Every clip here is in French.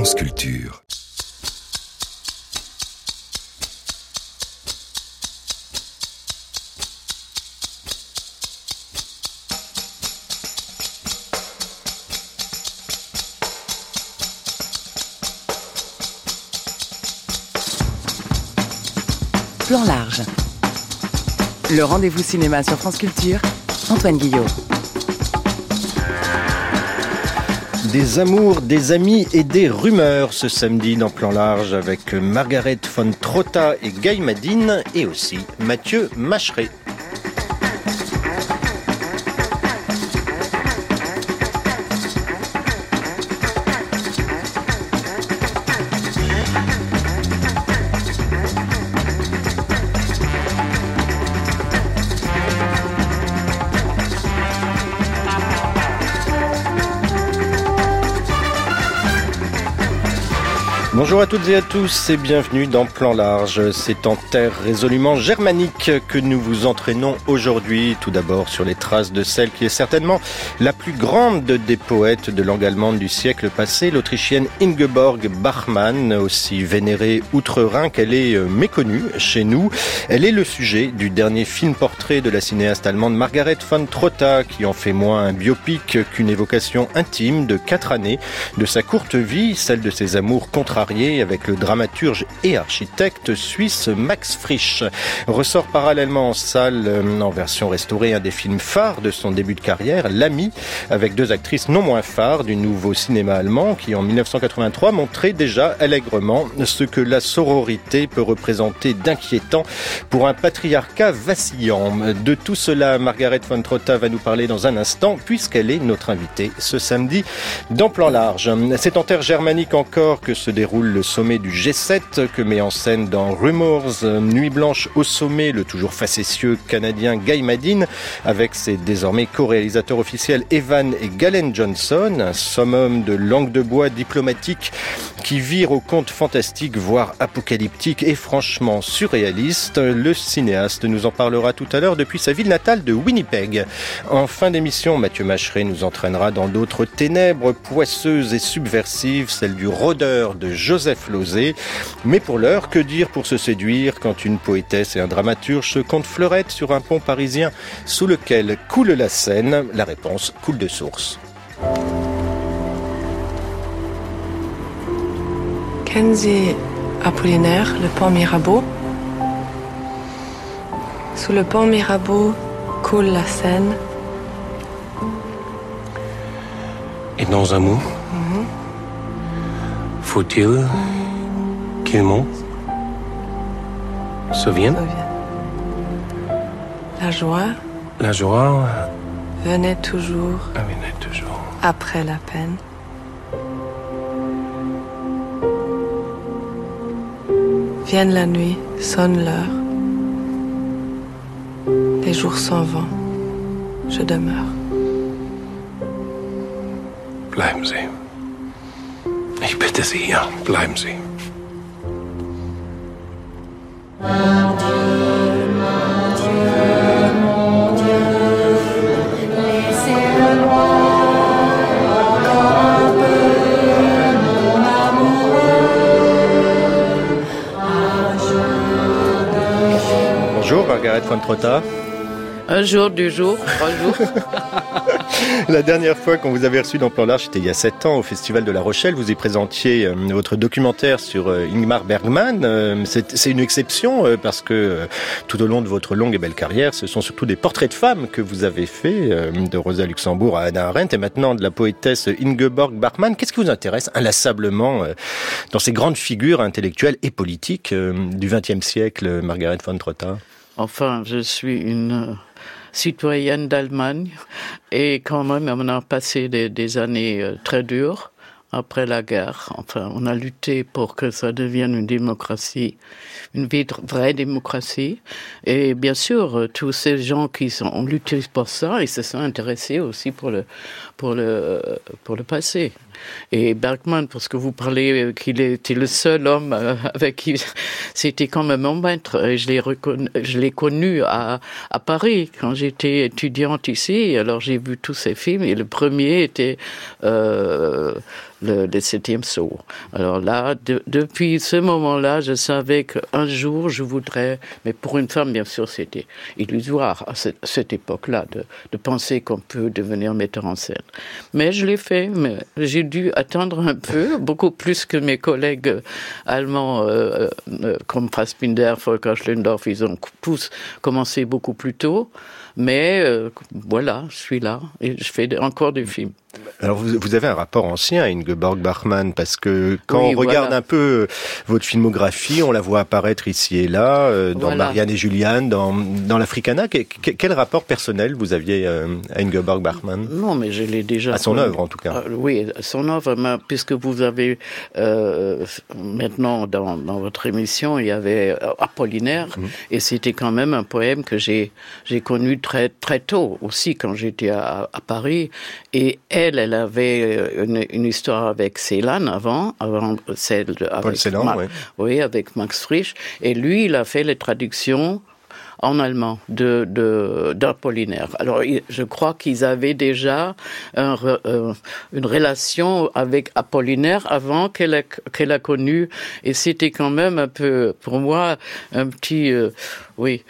France Culture. Plan large. Le rendez-vous cinéma sur France Culture, Antoine Guillot. Des amours, des amis et des rumeurs ce samedi dans Plan large avec Margaret von Trotta et Guy Maddin et aussi Mathieu Macheret. Bonjour à toutes et à tous et bienvenue dans Plan large. C'est en terre résolument germanique que nous vous entraînons aujourd'hui. Tout d'abord sur les traces de celle qui est certainement la plus grande des poètes de langue allemande du siècle passé, l'Autrichienne Ingeborg Bachmann, aussi vénérée outre-Rhin qu'elle est méconnue chez nous. Elle est le sujet du dernier film-portrait de la cinéaste allemande Margaret von Trotta, qui en fait moins un biopic qu'une évocation intime de 4 années de sa courte vie, celle de ses amours contrariés avec le dramaturge et architecte suisse Max Frisch. Ressort parallèlement en salle, en version restaurée, un des films phares de son début de carrière, L'Ami, avec 2 actrices non moins phares du nouveau cinéma allemand qui, en 1983, montrait déjà allègrement ce que la sororité peut représenter d'inquiétant pour un patriarcat vacillant. De tout cela, Margaret von Trotta va nous parler dans un instant, puisqu'elle est notre invitée ce samedi dans Plan large. C'est en terre germanique encore que se déroule le sommet du G7 que met en scène dans Rumors, Nuit blanche au sommet, le toujours facétieux Canadien Guy Maddin avec ses désormais co-réalisateurs officiels Evan et Galen Johnson, un summum de langue de bois diplomatique qui vire au conte fantastique voire apocalyptique et franchement surréaliste. Le cinéaste nous en parlera tout à l'heure depuis sa ville natale de Winnipeg. En fin d'émission, Mathieu Macheret nous entraînera dans d'autres ténèbres poisseuses et subversives, celle du rôdeur de Joseph Losey. Mais pour l'heure, que dire pour se séduire quand une poétesse et un dramaturge se comptent fleurettes sur un pont parisien sous lequel coule la Seine? La réponse coule de source. Kennen Sie Apollinaire, le pont Mirabeau? Sous le pont Mirabeau coule la Seine. Et dans un mot, faut-il qu'il monte, se vienne? La joie venait toujours après la peine. Vienne la nuit, sonne l'heure. Les jours s'en vont, je demeure. Bleiben Sie. Ich bitte Sie, ja, bleiben Sie. Bonjour Margaret von Trotta. Un jour du jour, 3 jours. La dernière fois qu'on vous avait reçu dans Plan large, c'était il y a 7 ans au Festival de La Rochelle. Vous y présentiez votre documentaire sur Ingmar Bergman. C'est une exception parce que tout au long de votre longue et belle carrière, ce sont surtout des portraits de femmes que vous avez fait, de Rosa Luxembourg à Hannah Arendt et maintenant de la poétesse Ingeborg Bachmann. Qu'est-ce qui vous intéresse inlassablement dans ces grandes figures intellectuelles et politiques du XXe siècle, Margaret von Trotta? Enfin, je suis une citoyenne d'Allemagne et quand même on a passé des années très dures après la guerre. Enfin, on a lutté pour que ça devienne une démocratie, une vraie démocratie. Et bien sûr, tous ces gens qui ont lutté pour ça, ils se sont intéressés aussi pour le passé. Et Bergman, parce que vous parlez qu'il était le seul homme avec qui c'était quand même mon maître. Et je l'ai connu à Paris quand j'étais étudiante ici. Alors j'ai vu tous ses films et le premier était le 7e saut. Alors là, depuis ce moment-là, je savais qu'un jour, je voudrais, mais pour une femme, bien sûr, c'était illusoire à cette époque-là de penser qu'on peut devenir metteur en scène. Mais je l'ai fait, mais j'ai dû attendre un peu, beaucoup plus que mes collègues allemands comme Fassbinder, Volker Schlöndorff, ils ont tous commencé beaucoup plus tôt. Mais voilà, je suis là et je fais encore des films. Alors vous avez un rapport ancien à Ingeborg Bachmann, parce que quand on regarde un peu votre filmographie, on la voit apparaître ici et là, dans Marianne et Julian, dans l'Africana. Quel rapport personnel vous aviez à Ingeborg Bachmann ? Non, mais je l'ai déjà... À son œuvre, en tout cas. Oui, à son œuvre, puisque vous avez maintenant, dans votre émission, il y avait Apollinaire, et c'était quand même un poème que j'ai connu très, très tôt, aussi, quand j'étais à Paris, et elle avait une histoire avec Celan avant celle avec Paul Celan, oui, avec Max Frisch, et lui, il a fait les traductions en allemand d'Apollinaire. Alors, je crois qu'ils avaient déjà une relation avec Apollinaire avant qu'elle a connu, et c'était quand même un peu, pour moi, un petit... oui,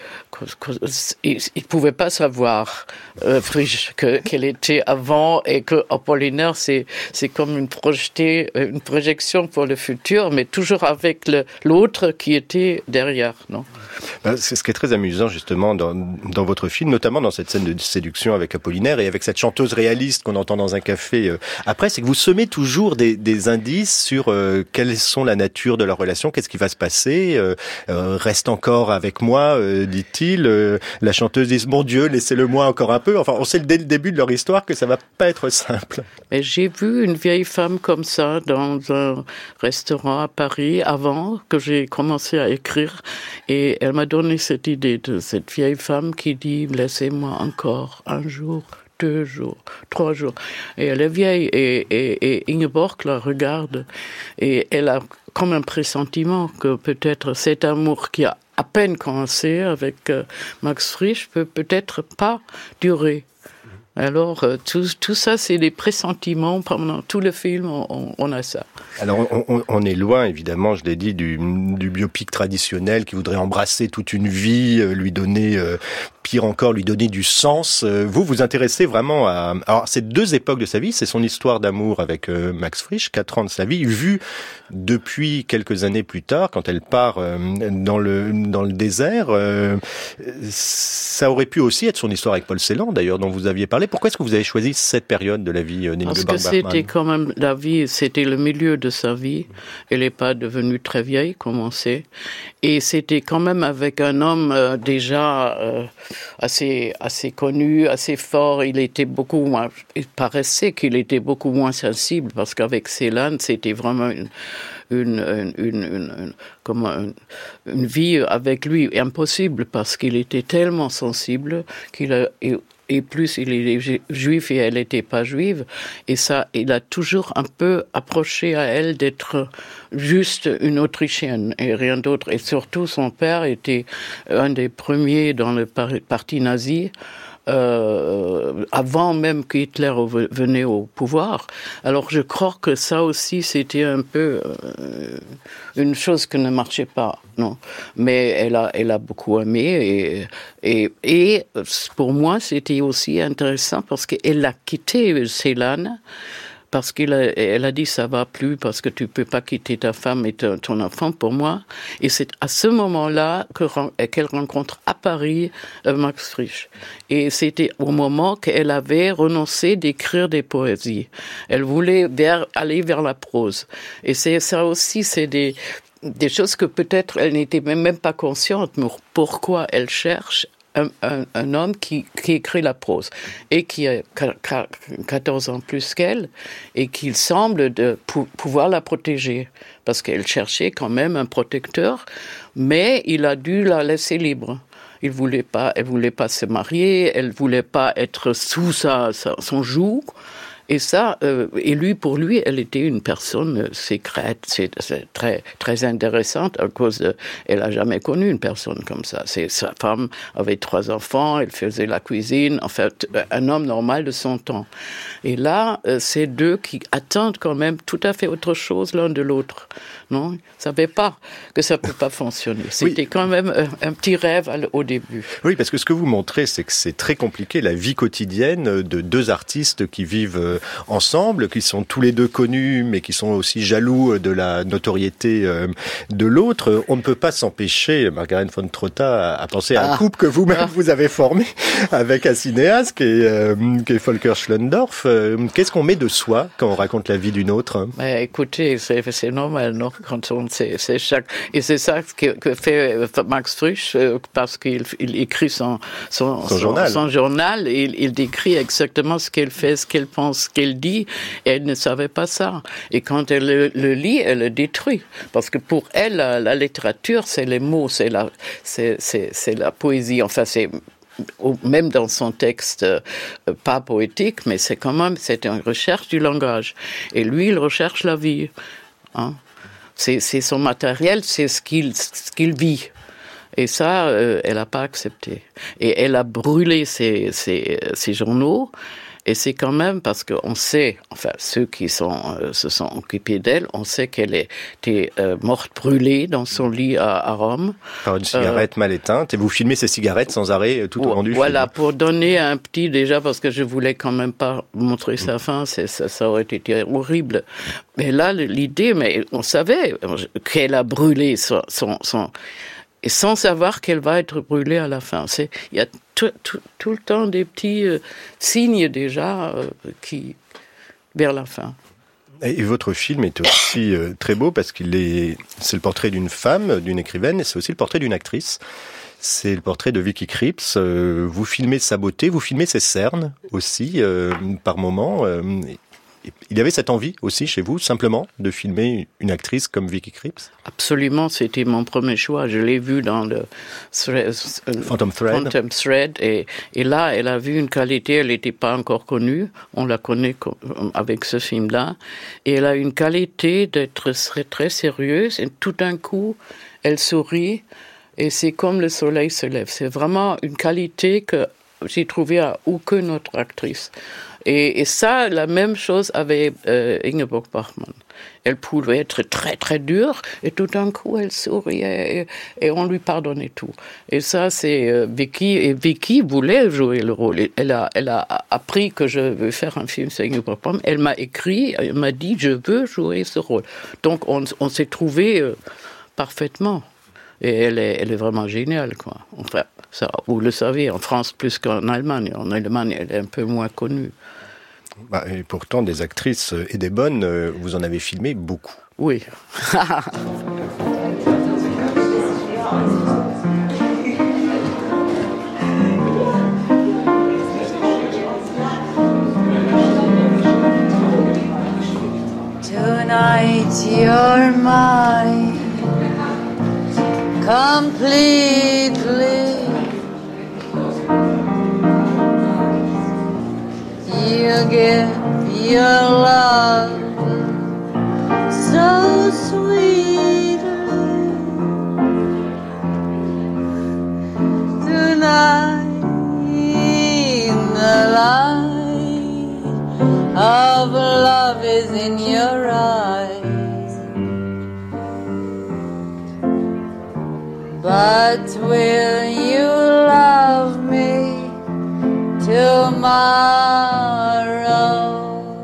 il pouvait pas savoir Frisch qu'elle était avant, et que Apollinaire c'est comme une projection pour le futur, mais toujours avec l'autre qui était derrière, non? C'est ce qui est très amusant justement dans votre film, notamment dans cette scène de séduction avec Apollinaire et avec cette chanteuse réaliste qu'on entend dans un café. Après, c'est que vous semez toujours des indices sur quelles sont la nature de leur relation, qu'est-ce qui va se passer. Reste encore avec moi, dit-il. La chanteuse dit, mon Dieu, laissez-le-moi encore un peu. Enfin, on sait dès le début de leur histoire que ça va pas être simple. Mais j'ai vu une vieille femme comme ça dans un restaurant à Paris avant que j'ai commencé à écrire, et elle m'a donné cette idée de cette vieille femme qui dit, laissez-moi encore un jour, 2 jours, 3 jours. Et elle est vieille, et Ingeborg la regarde, et elle a comme un pressentiment que peut-être cet amour qui a à peine commencé avec Max Frisch peut-être pas durer. Alors, tout ça, c'est des pressentiments. Pendant tout le film, on a ça. Alors, on est loin, évidemment, je l'ai dit, du biopic traditionnel qui voudrait embrasser toute une vie, lui donner, pire encore, lui donner du sens. Vous vous intéressez vraiment à... Alors, c'est 2 époques de sa vie. C'est son histoire d'amour avec Max Frisch, 4 ans de sa vie, vue depuis quelques années plus tard, quand elle part dans le désert. Ça aurait pu aussi être son histoire avec Paul Celan, d'ailleurs, dont vous aviez parlé. Pourquoi est-ce que vous avez choisi cette période de la vie d'Ingeborg Bachmann ? Parce que c'était quand même la vie, c'était le milieu de sa vie. Elle n'est pas devenue très vieille, comme on sait. Et c'était quand même avec un homme déjà assez connu, assez fort. Il était beaucoup moins, il paraissait qu'il était beaucoup moins sensible, parce qu'avec Celan, c'était vraiment une vie avec lui impossible, parce qu'il était tellement sensible et plus il est juif et elle n'était pas juive, et ça, il a toujours un peu approché à elle d'être juste une Autrichienne et rien d'autre. Et surtout, son père était un des premiers dans le parti nazi, avant même qu'Hitler venait au pouvoir. Alors je crois que ça aussi c'était un peu une chose qui ne marchait pas, non. Mais elle a beaucoup aimé, et pour moi c'était aussi intéressant parce qu'elle a quitté Celan, parce qu'elle a dit ça va plus, parce que tu peux pas quitter ta femme et ton enfant pour moi. Et c'est à ce moment-là qu'elle rencontre à Paris Max Frisch. Et c'était au moment qu'elle avait renoncé d'écrire des poésies. Elle voulait aller vers la prose. Et c'est ça aussi, c'est des choses que peut-être elle n'était même pas consciente, mais pourquoi elle cherche un homme qui écrit la prose et qui a 14 ans plus qu'elle, et qu'il semble pouvoir la protéger, parce qu'elle cherchait quand même un protecteur, mais il a dû la laisser libre. Elle voulait pas se marier, elle voulait pas être sous son joug. Et ça, pour lui, elle était une personne secrète, c'est très, très intéressante à cause elle a jamais connu une personne comme ça. Sa femme avait 3 enfants, elle faisait la cuisine, en fait, un homme normal de son temps. Et là, c'est 2 qui attendent quand même tout à fait autre chose l'un de l'autre. Non, ils ne savaient pas que ça ne peut pas fonctionner. C'était quand même un petit rêve au début. Oui, parce que ce que vous montrez, c'est que c'est très compliqué, la vie quotidienne de 2 artistes qui vivent ensemble, qui sont tous les 2 connus, mais qui sont aussi jaloux de la notoriété de l'autre. On ne peut pas s'empêcher, Margaret von Trotta, à penser à un couple que vous-même vous avez formé avec un cinéaste qui est Volker Schlöndorff. Qu'est-ce qu'on met de soi quand on raconte la vie d'une autre? Écoutez, c'est normal, non? Quand on c'est chaque et c'est ça que fait Max Frisch parce qu'il écrit son journal et il décrit exactement ce qu'elle fait, ce qu'elle pense, ce qu'elle dit, et elle ne savait pas ça. Et quand elle le lit, elle le détruit parce que pour elle la littérature c'est les mots, c'est la poésie. Enfin même dans son texte pas poétique, mais c'est une recherche du langage. Et lui, il recherche la vie. Hein? C'est son matériel, c'est ce qu'il vit. Et ça, elle n'a pas accepté. Et elle a brûlé ses journaux. Et c'est quand même parce qu'on sait, enfin ceux qui se sont occupés d'elle, on sait qu'elle était morte brûlée dans son lit à Rome. Par une cigarette mal éteinte. Et vous filmez ces cigarettes sans arrêt tout au long du film. Voilà, pour donner un petit, déjà parce que je voulais quand même pas montrer sa fin, ça aurait été horrible. Mais là, l'idée, mais on savait qu'elle a brûlé son et sans savoir qu'elle va être brûlée à la fin. Il y a tout le temps des petits signes déjà vers la fin. Et votre film est aussi très beau parce c'est le portrait d'une femme, d'une écrivaine, et c'est aussi le portrait d'une actrice. C'est le portrait de Vicky Krieps. Vous filmez sa beauté, vous filmez ses cernes aussi, par moments. Il y avait cette envie aussi chez vous, simplement, de filmer une actrice comme Vicky Krieps? Absolument, c'était mon premier choix. Je l'ai vu dans le Phantom Thread. Et là, elle a vu une qualité, elle n'était pas encore connue. On la connaît avec ce film-là. Et elle a une qualité d'être très, très sérieuse. Et tout d'un coup, elle sourit. Et c'est comme le soleil se lève. C'est vraiment une qualité que j'ai trouvée à aucune autre actrice. Et ça, la même chose avec Ingeborg Bachmann. Elle pouvait être très, très dure, et tout d'un coup, elle souriait, et on lui pardonnait tout. Et ça, c'est Vicky. Et Vicky voulait jouer le rôle. Elle a appris que je veux faire un film sur Ingeborg Bachmann. Elle m'a écrit, elle m'a dit, je veux jouer ce rôle. Donc, on s'est trouvés parfaitement. Et elle est vraiment géniale, quoi. Enfin, ça, vous le savez, en France plus qu'en Allemagne. En Allemagne, elle est un peu moins connue. Et pourtant, des actrices et des bonnes, vous en avez filmé beaucoup. Oui. Tonight you're mine completely. You give your love so sweetly. Tonight the light of love is in your eyes. But will you love me tomorrow?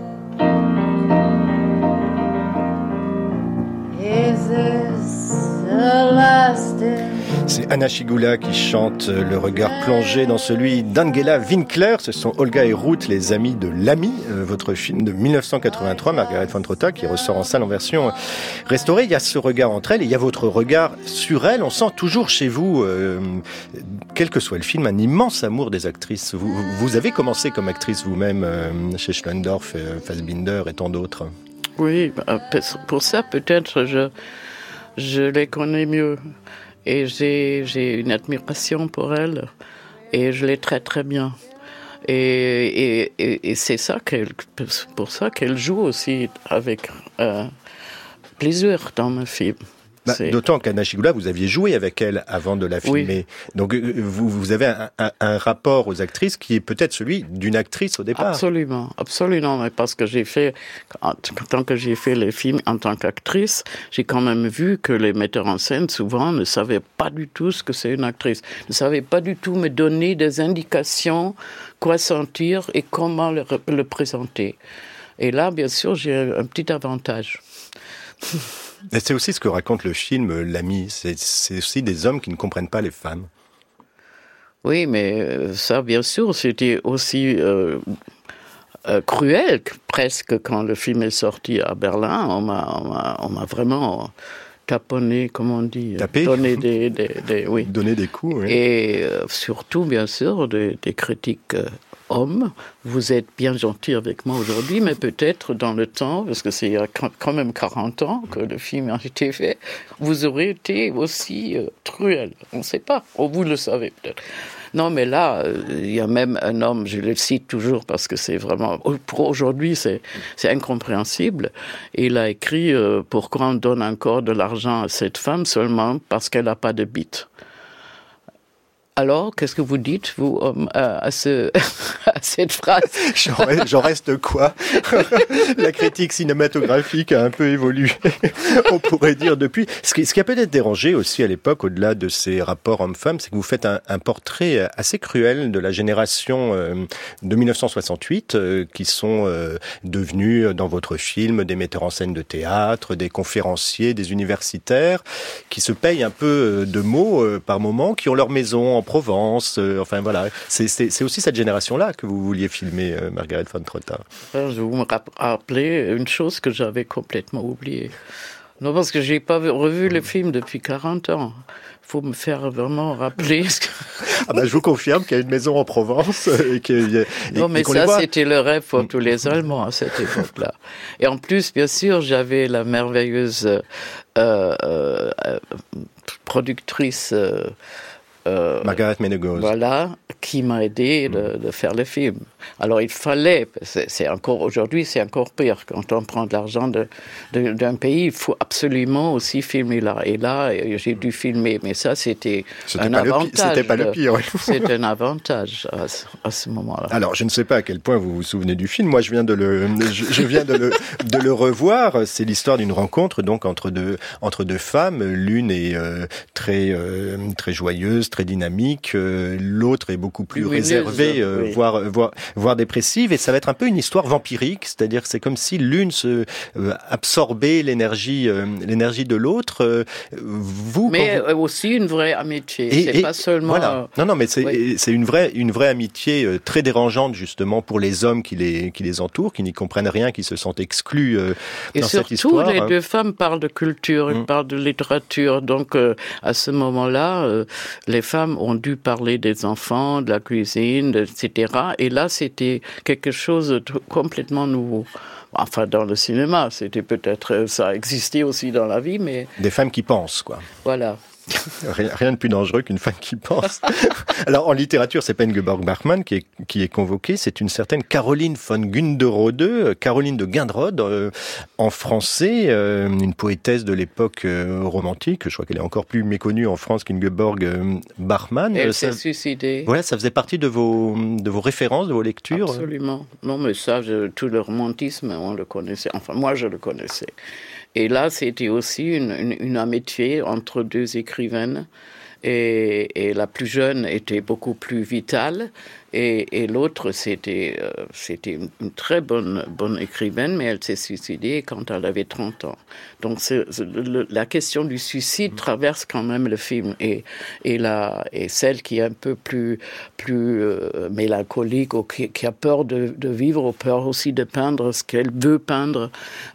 Is this the last day? C'est Anna Schygulla qui chante Le regard plongé dans celui d'Angela Winkler. Ce sont Olga et Ruth, les amis de l'ami, votre film de 1983, Margaret von Trotta, qui ressort en salle en version restaurée. Il y a ce regard entre elles et il y a votre regard sur elles. On sent toujours chez vous, quel que soit le film, un immense amour des actrices. Vous avez commencé comme actrice vous-même chez Schlöndorff, Fassbinder et tant d'autres. Oui, pour ça peut-être je les connais mieux. Et j'ai une admiration pour elle et je les traite très bien. Et c'est pour ça qu'elle joue aussi avec plaisir dans le film. D'autant qu'Anna Schygulla, vous aviez joué avec elle avant de la filmer. Oui. Donc vous avez un rapport aux actrices qui est peut-être celui d'une actrice au départ. Absolument, mais parce que tant que j'ai fait les films en tant qu'actrice, j'ai quand même vu que les metteurs en scène souvent ne savaient pas du tout ce que c'est une actrice, ne savaient pas du tout me donner des indications, quoi sentir et comment le présenter. Et là, bien sûr, j'ai un petit avantage. Et c'est aussi ce que raconte le film L'Ami, c'est aussi des hommes qui ne comprennent pas les femmes. Oui, mais ça, bien sûr, c'était aussi cruel, presque, quand le film est sorti à Berlin. On m'a vraiment taponné, comme on dit. Tapé ? Donné oui. Donné des coups, oui. Et surtout, bien sûr, des critiques hommes. Vous êtes bien gentil avec moi aujourd'hui, mais peut-être dans le temps, parce que c'est il y a quand même 40 ans que le film a été fait, vous aurez été aussi cruel. On ne sait pas. Ou vous le savez peut-être. Non, mais là, il y a même un homme, je le cite toujours parce que c'est vraiment, pour aujourd'hui, c'est incompréhensible. Il a écrit pourquoi on donne encore de l'argent à cette femme seulement parce qu'elle n'a pas de bite. Alors, qu'est-ce que vous dites, vous, à cette phrase ? J'en reste quoi ? La critique cinématographique a un peu évolué, on pourrait dire, depuis. Ce qui a peut-être dérangé aussi à l'époque, au-delà de ces rapports hommes-femmes, c'est que vous faites un portrait assez cruel de la génération de 1968, qui sont devenus, dans votre film, des metteurs en scène de théâtre, des conférenciers, des universitaires, qui se payent un peu de mots par moment, qui ont leur maison en Provence, enfin voilà. C'est aussi cette génération-là que vous vouliez filmer, Margaret von Trotta. Je vous me rappelez une chose que j'avais complètement oubliée. Non, parce que j'ai pas revu le film depuis 40 ans. Il faut me faire vraiment rappeler. Je vous confirme qu'il y a une maison en Provence. Non, mais ça, c'était le rêve pour tous les Allemands à cette époque-là. Et en plus, bien sûr, j'avais la merveilleuse productrice Margaret Menegos. Voilà, qui m'a aidé de faire le film. Alors il fallait, aujourd'hui c'est encore pire, quand on prend de l'argent d'un pays, il faut absolument aussi filmer là. Et là, j'ai dû filmer, mais ça c'était un avantage. C'était pas le pire. C'est un avantage à ce moment-là. Alors je ne sais pas à quel point vous vous souvenez du film, moi je viens de le revoir. C'est l'histoire d'une rencontre donc entre deux femmes, l'une est très joyeuse, très dynamique, l'autre est beaucoup plus réservée, voire dépressive, et ça va être un peu une histoire vampirique, c'est-à-dire que c'est comme si l'une se absorbait l'énergie de l'autre. Mais aussi une vraie amitié, c'est pas seulement... Voilà. Non, mais c'est une vraie amitié très dérangeante justement pour les hommes qui les entourent, qui n'y comprennent rien, qui se sentent exclus dans cette histoire. Et surtout, les deux femmes parlent de culture, elles parlent de littérature, donc à ce moment-là, les femmes ont dû parler des enfants, de la cuisine, etc. Et là, c'était quelque chose de complètement nouveau. Enfin, dans le cinéma, c'était peut-être, ça existait aussi dans la vie, mais... Des femmes qui pensent, quoi. Voilà. Rien de plus dangereux qu'une femme qui pense. Alors, en littérature, c'est pas Ingeborg Bachmann qui est convoquée, c'est une certaine Caroline von Gunderode, Caroline de Guinderode, en français, une poétesse de l'époque romantique. Je crois qu'elle est encore plus méconnue en France qu'Ingeborg Bachmann. Elle s'est suicidée. Voilà, ça faisait partie de vos références, de vos lectures. Absolument. Non, mais ça, tout le romantisme, on le connaissait. Enfin, moi, je le connaissais. Et là, c'était aussi une amitié entre deux écrivaines. Et la plus jeune était beaucoup plus vitale. Et l'autre, c'était une très bonne écrivaine, mais elle s'est suicidée quand elle avait 30 ans. Donc, la question du suicide traverse quand même le film. Et celle qui est un peu plus mélancolique, ou qui a peur de vivre, ou peur aussi de peindre ce qu'elle veut peindre,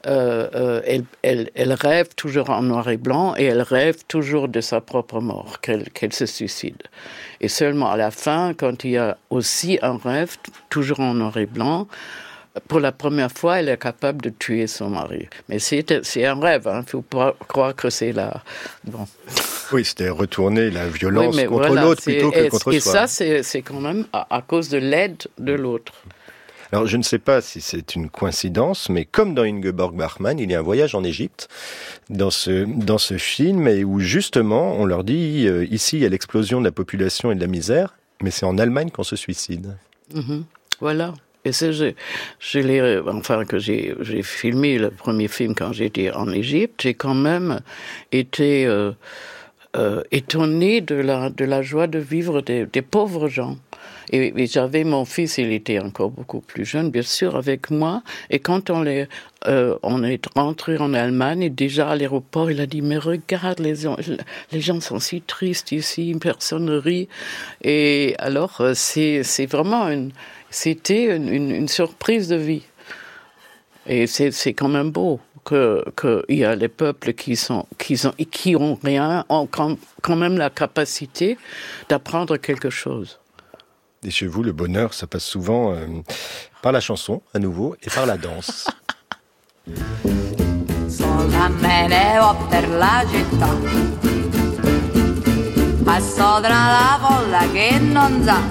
elle rêve toujours en noir et blanc, et elle rêve toujours de sa propre mort, qu'elle se suicide. Et seulement à la fin, quand il y a aussi un rêve, toujours en noir et blanc, pour la première fois, elle est capable de tuer son mari. Mais c'est un rêve, il ne faut pas croire que c'est là. Bon. Oui, c'était retourner la violence contre l'autre plutôt que contre soi. Et ça, c'est quand même à cause de l'aide de l'autre. Alors, je ne sais pas si c'est une coïncidence, mais comme dans Ingeborg Bachmann, il y a un voyage en Égypte dans ce film, et où justement, on leur dit, ici, il y a l'explosion de la population et de la misère, mais c'est en Allemagne qu'on se suicide. Mm-hmm. Voilà. Et c'est, j'ai filmé le premier film quand j'étais en Égypte, j'ai quand même été étonné de la joie de vivre des pauvres gens. Et j'avais mon fils, il était encore beaucoup plus jeune, bien sûr, avec moi. Et quand on est rentré en Allemagne, et déjà à l'aéroport, il a dit, mais regarde, les gens sont si tristes ici, personne ne rit. Et alors, c'était une surprise de vie. Et c'est quand même beau qu'il y a les peuples qui ont rien, ont quand même la capacité d'apprendre quelque chose. Et chez vous, le bonheur, ça passe souvent par la chanson, à nouveau, et par la danse. Sola me ne vo per la città, passo tra la folla che non sa,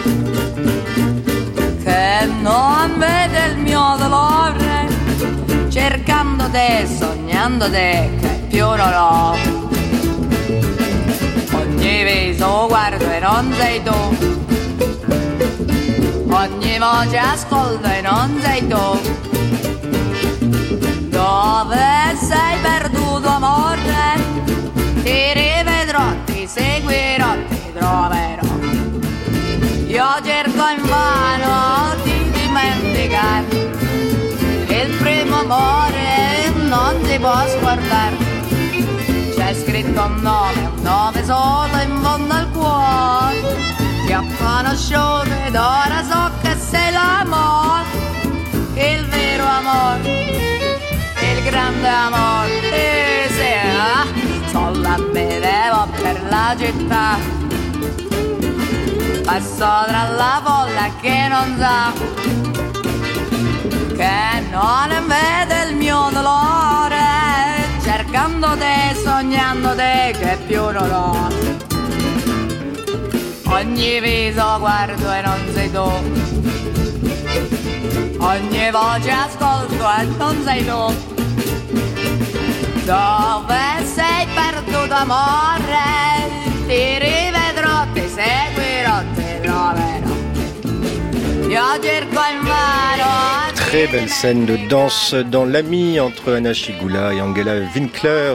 che non vede il mio dolore, cercando te, sognando te, che più non ho. Ogni viso guardo e non sei tu, ogni voce ascolto e non sei tu. Dove sei perduto, amore? Ti rivedrò, ti seguirò, ti troverò. Io cerco invano di dimenticare il primo amore non si può scordare. C'è scritto un nome solo in fondo al cuore. Ti ho conosciuto ed ora so che sei l'amore, il vero amore, il grande amore. Sola me devo per la città, passo tra la folla che non sa, che non vede il mio dolore, cercando te, sognando te, che più non ho. Ogni viso guardo e non sei tu, ogni voce ascolto e non sei tu. Dove sei perduto, amore? Ti rivedrò, ti seguirò, ti troverò. Io cerco invano. Très belle scène de danse dans l'ami entre Anna Schygulla et Angela Winkler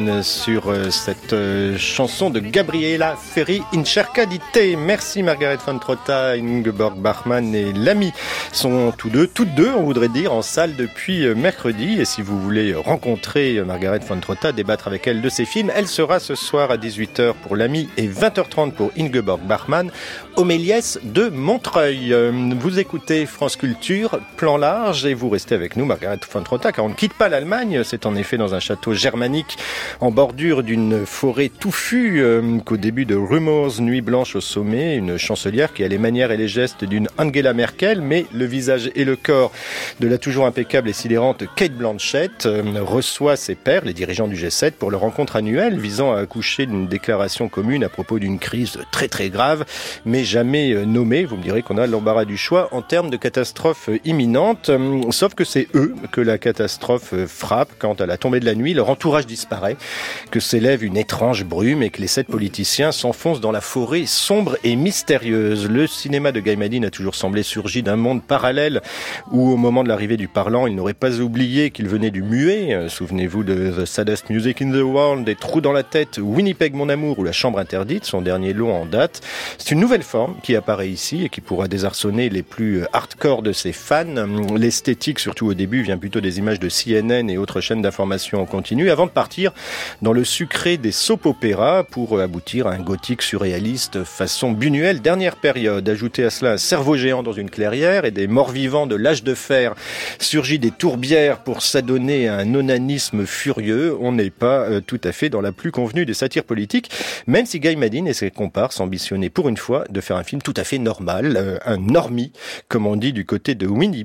sur cette chanson de Gabriela Ferri, In cerca di te. Merci Margaret von Trotta, Ingeborg Bachmann et l'ami sont toutes deux, on voudrait dire, en salle depuis mercredi. Et si vous voulez rencontrer Margaret von Trotta, débattre avec elle de ses films, elle sera ce soir à 18h pour l'ami et 20h30 pour Ingeborg Bachmann au Méliès de Montreuil. Vous écoutez France Culture, Plan Large, et vous restez avec nous, Margaret von Trotta, car on ne quitte pas l'Allemagne. C'est en effet dans un château germanique en bordure d'une forêt touffue qu'au début de Rumors, Nuit blanche au sommet, une chancelière qui a les manières et les gestes d'une Angela Merkel, mais le visage et le corps de la toujours impeccable et sidérante Cate Blanchett, reçoit ses pairs, les dirigeants du G7, pour leur rencontre annuelle visant à accoucher d'une déclaration commune à propos d'une crise très très grave, mais jamais nommée. Vous me direz qu'on a l'embarras du choix en termes de catastrophe imminente, sauf que c'est eux que la catastrophe frappe quand à la tombée de la nuit, leur entourage disparaît, que s'élève une étrange brume et que les 7 politiciens s'enfoncent dans la forêt sombre et mystérieuse. Le cinéma de Gaïmadine a toujours semblé surgi d'un monde parallèle où, au moment de l'arrivée du parlant, il n'aurait pas oublié qu'il venait du muet. Souvenez-vous de The Saddest Music in the World, Des trous dans la tête, Winnipeg mon amour ou La chambre interdite, son dernier long en date. C'est une nouvelle forme qui apparaît ici et qui pourra désarçonner les plus hardcore de ses fans. L'esthétique, surtout au début, vient plutôt des images de CNN et autres chaînes d'information en continu, avant de partir dans le sucré des soap-opéras pour aboutir à un gothique surréaliste façon Buñuel, dernière période. Ajoutez à cela un cerveau géant dans une clairière et des morts-vivants de l'âge de fer surgis des tourbières pour s'adonner à un onanisme furieux. On n'est pas tout à fait dans la plus convenue des satires politiques, même si Gaïmadine et ses comparses ambitionnaient pour une fois de faire un film tout à fait normal, un normie, comme on dit du côté de Winnipeg.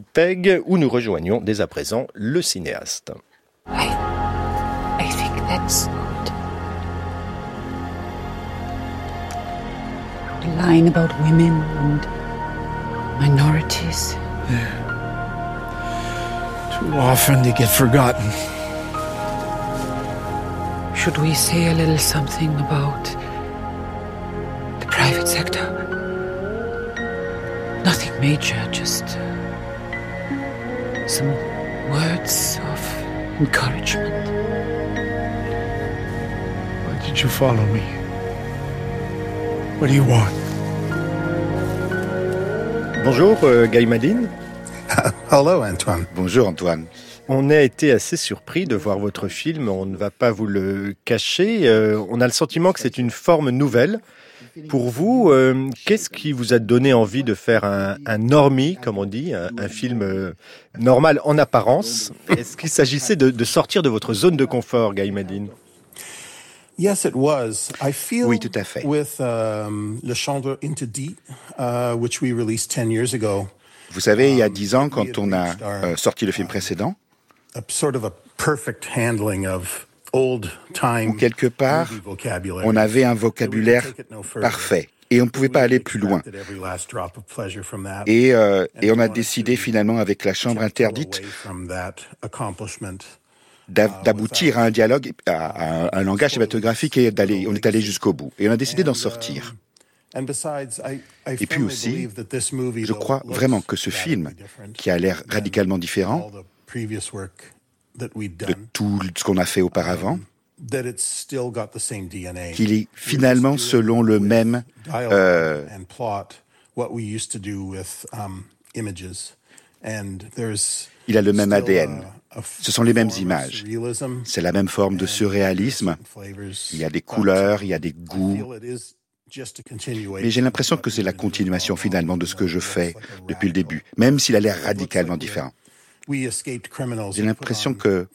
Leipzig, où nous rejoignons dès à présent le cinéaste. I think that's good. The line about women and minorities. Yeah. Too often they get forgotten. Should we say a little something about the private sector? Nothing major, just some words of encouragement. Why did you follow me? What do you want? Bonjour, Guy Maddin. Hello, Antoine. Bonjour, Antoine. On a été assez surpris de voir votre film, on ne va pas vous le cacher. On a le sentiment que c'est une forme nouvelle. Pour vous, qu'est-ce qui vous a donné envie de faire un normie, comme on dit, un film normal en apparence? Est-ce qu'il s'agissait de sortir de votre zone de confort, Guy Maddin? Yes, it was. I feel Oui, tout à fait. with Le Chambre Interdit, which we released 10 years ago. Vous savez, il y a 10 ans, quand on a sorti le film précédent, A sort of a perfect handling of old time où quelque part, movie vocabulary. on avait un vocabulaire parfait et on ne pouvait pas aller plus loin. Et on a décidé finalement avec la Chambre Interdite d'aboutir à un dialogue, à un langage cinématographique et on est allé jusqu'au bout. Et on a décidé d'en sortir. Et puis aussi, je crois vraiment que ce film, qui a l'air radicalement différent de tout ce qu'on a fait auparavant, qu'il est finalement selon le même il a le même ADN. Ce sont les mêmes images. C'est la même forme de surréalisme. Il y a des couleurs, il y a des goûts. Mais j'ai l'impression que c'est la continuation finalement de ce que je fais depuis le début, même s'il a l'air radicalement différent. J'ai l'impression que,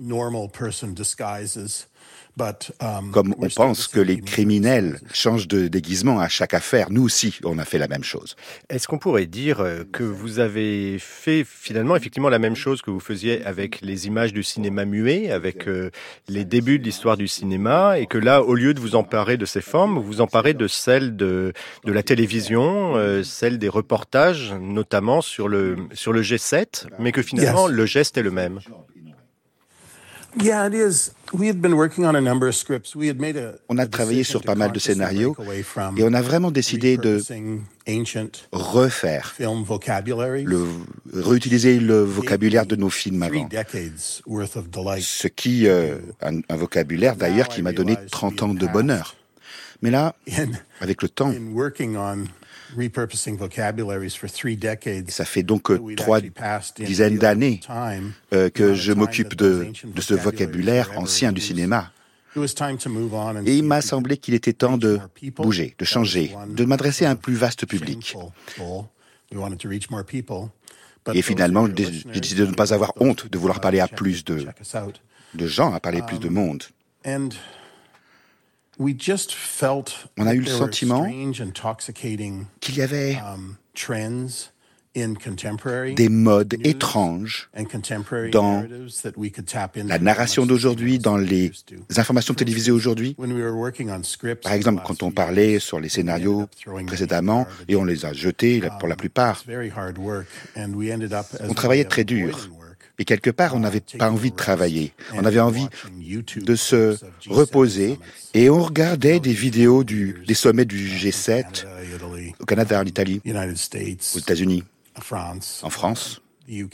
comme on pense que les criminels changent de déguisement à chaque affaire, nous aussi, on a fait la même chose. Est-ce qu'on pourrait dire que vous avez fait finalement effectivement la même chose que vous faisiez avec les images du cinéma muet, avec les débuts de l'histoire du cinéma, et que là, au lieu de vous emparer de ces formes, vous vous emparez de celles de la télévision, celles des reportages, notamment sur le G7, mais que finalement, le geste est le même. On a travaillé sur pas mal de scénarios et on a vraiment décidé de réutiliser le vocabulaire de nos films avant. Ce qui, un vocabulaire d'ailleurs qui m'a donné 30 ans de bonheur. Mais là, avec le temps, et ça fait donc 3 dizaines d'années que je m'occupe de ce vocabulaire ancien du cinéma. Et il m'a semblé qu'il était temps de bouger, de changer, de m'adresser à un plus vaste public. Et finalement, j'ai décidé de ne pas avoir honte de vouloir parler à plus de gens, à parler à plus de monde. On a eu le sentiment qu'il y avait des modes étranges dans la narration d'aujourd'hui, dans les informations télévisées aujourd'hui. Par exemple, quand on parlait sur les scénarios précédemment, et on les a jetés pour la plupart, on travaillait très dur. Et quelque part, on n'avait pas envie de travailler. On avait envie de se reposer et on regardait des vidéos des sommets du G7 au Canada, en Italie, aux États-Unis, en France,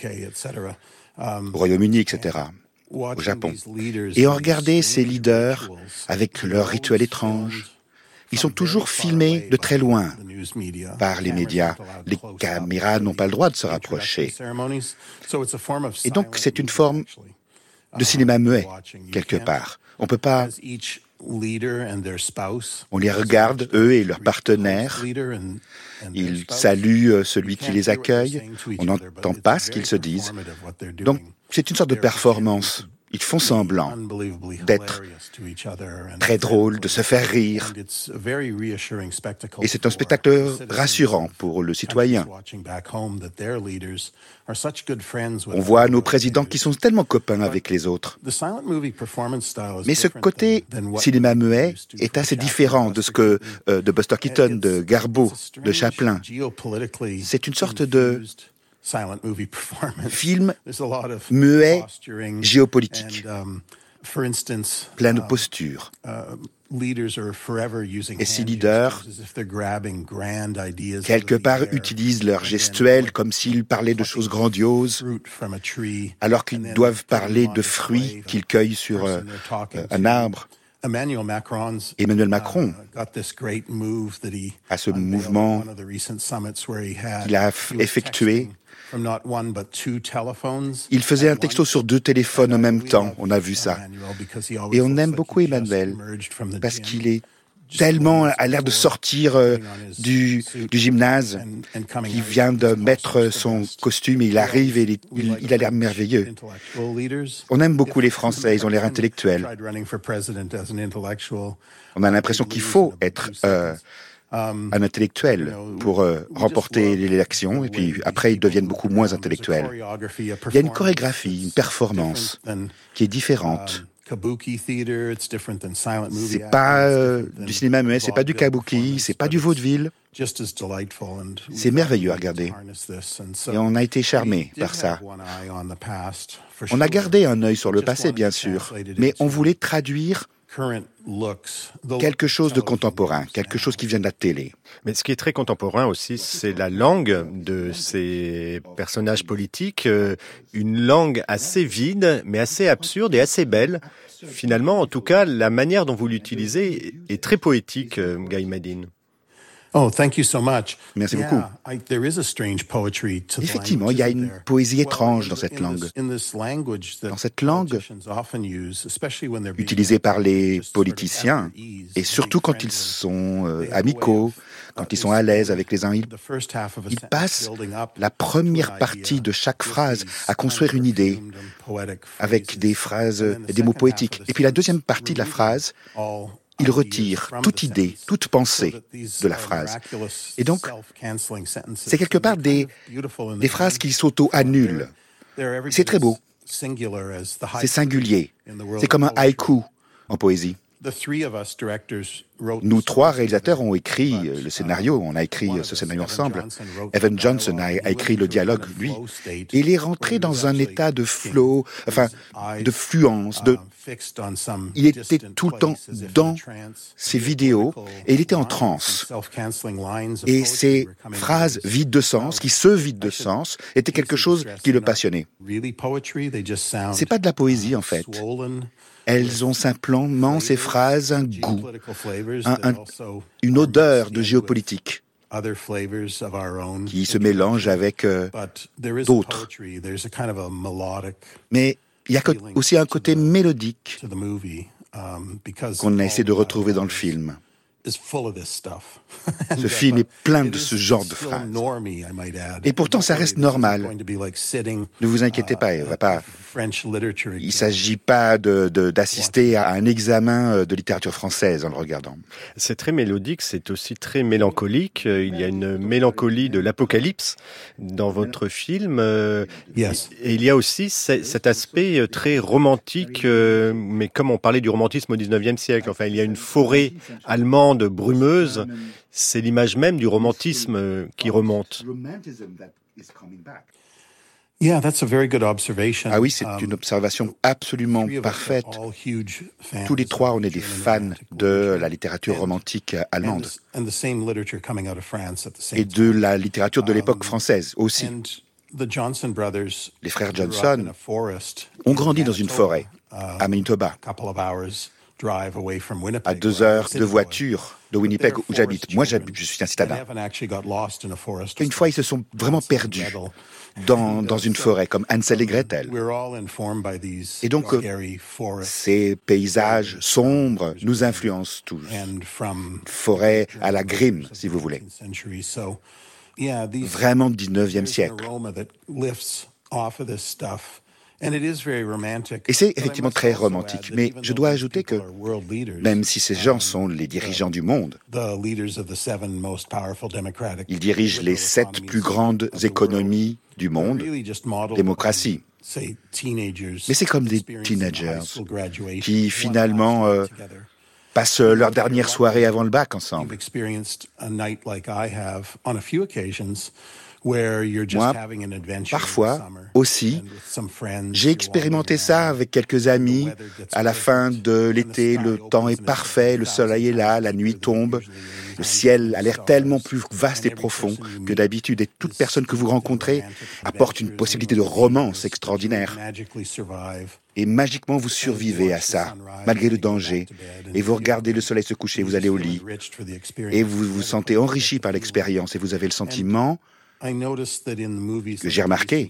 au Royaume-Uni, etc., au Japon. Et on regardait ces leaders avec leurs rituels étranges. Ils sont toujours filmés de très loin par les médias. Les caméras n'ont pas le droit de se rapprocher. Et donc, c'est une forme de cinéma muet, quelque part. On peut pas... On les regarde, eux et leurs partenaires. Ils saluent celui qui les accueille. On n'entend pas ce qu'ils se disent. Donc, c'est une sorte de performance Ils font semblant d'être très drôles, de se faire rire. Et c'est un spectacle rassurant pour le citoyen. On voit nos présidents qui sont tellement copains avec les autres. Mais ce côté cinéma muet est assez différent de ce que de Buster Keaton, de Garbo, de Chaplin. C'est une sorte de film muet géopolitique, plein de postures. Et ces leaders, quelque part, utilisent leur gestuelle comme s'ils parlaient de choses grandioses, alors qu'ils doivent parler de fruits qu'ils cueillent sur un arbre. Emmanuel Macron a ce mouvement qu'il a effectué. Il faisait un texto sur 2 téléphones en même temps, on a vu ça. Et on aime beaucoup Emmanuel, parce qu'il est tellement à l'air de sortir du gymnase, qu'il vient de mettre son costume et il arrive et il a l'air merveilleux. On aime beaucoup les Français, ils ont l'air intellectuels. On a l'impression qu'il faut être un intellectuel pour remporter l'élection, et puis après ils deviennent beaucoup moins intellectuels. Il y a une chorégraphie, une performance qui est différente. C'est pas du cinéma muet, c'est pas du kabuki, c'est pas du vaudeville. C'est merveilleux à regarder. Et on a été charmés par ça. On a gardé un œil sur le passé, bien sûr, mais on voulait traduire quelque chose de contemporain, quelque chose qui vient de la télé. Mais ce qui est très contemporain aussi, c'est la langue de ces personnages politiques, une langue assez vide, mais assez absurde et assez belle. Finalement, en tout cas, la manière dont vous l'utilisez est très poétique, Guy Maddin. Oh, thank you so much. Merci beaucoup. Effectivement, il y a une poésie étrange dans cette langue. Dans cette langue, utilisée par les politiciens, et surtout quand ils sont amicaux, quand ils sont à l'aise avec les uns, ils passent la première partie de chaque phrase à construire une idée, avec des phrases, des mots poétiques. Et puis la deuxième partie de la phrase, il retire toute idée, toute pensée de la phrase. Et donc, c'est quelque part des phrases qui s'auto-annulent. C'est très beau. C'est singulier. C'est comme un haïku en poésie. Nous 3 réalisateurs ont écrit le scénario, on a écrit ce scénario ensemble. Evan Johnson a écrit le dialogue, lui. Et il est rentré dans un état de flow, de fluence, il était tout le temps dans ses vidéos et il était en transe. Et ces phrases vides de sens, qui se vident de sens, étaient quelque chose qui le passionnait. C'est pas de la poésie, en fait. Elles ont simplement, ces phrases, un goût, une odeur de géopolitique qui se mélange avec d'autres. Mais il y a aussi un côté mélodique qu'on a essayé de retrouver dans le film. Ce film est plein de ce genre de phrases. Et pourtant, ça reste normal. Ne vous inquiétez pas, il ne s'agit pas d'assister à un examen de littérature française en le regardant. C'est très mélodique, c'est aussi très mélancolique. Il y a une mélancolie de l'apocalypse dans votre film. Et il y a aussi cet aspect très romantique, mais comme on parlait du romantisme au 19e siècle, enfin, il y a une forêt allemande brumeuse, c'est l'image même du romantisme qui remonte. Ah oui, c'est une observation absolument parfaite. Tous les 3, on est des fans de la littérature romantique allemande et de la littérature de l'époque française aussi. Les frères Johnson ont grandi dans une forêt à Manitoba, à 2 heures de voiture de Winnipeg où j'habite. Moi, je suis un citadin. Une fois, ils se sont vraiment perdus dans une forêt, comme Hansel et Gretel. Et donc, ces paysages sombres nous influencent tous. Forêt à la Grimm, si vous voulez. Vraiment 19e siècle. Et c'est effectivement très romantique, mais je dois ajouter que même si ces gens sont les dirigeants du monde, ils dirigent les 7 plus grandes économies du monde, démocratie. Mais c'est comme des teenagers qui finalement passent leur dernière soirée avant le bac ensemble. Moi, parfois aussi, j'ai expérimenté ça avec quelques amis. À la fin de l'été, le temps est parfait, le soleil est là, la nuit tombe. Le ciel a l'air tellement plus vaste et profond que d'habitude. Et toute personne que vous rencontrez apporte une possibilité de romance extraordinaire. Et magiquement, vous survivez à ça, malgré le danger. Et vous regardez le soleil se coucher, vous allez au lit. Et vous vous sentez enrichi par l'expérience. Et vous avez le sentiment que j'ai remarqué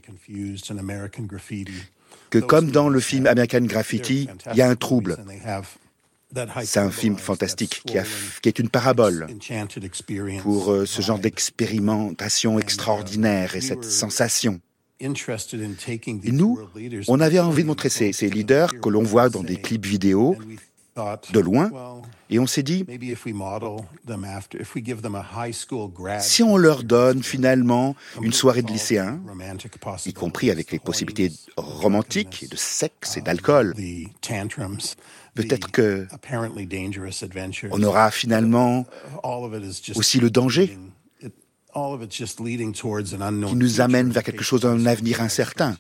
que comme dans le film American Graffiti, il y a un trouble. C'est un film fantastique qui est une parabole pour ce genre d'expérimentation extraordinaire et cette sensation. Et nous, on avait envie de montrer ces leaders que l'on voit dans des clips vidéo de loin, et on s'est dit, si on leur donne finalement une soirée de lycéens, y compris avec les possibilités romantiques, et de sexe et d'alcool, peut-être que on aura finalement aussi le danger qui nous amène vers quelque chose d'un avenir incertain.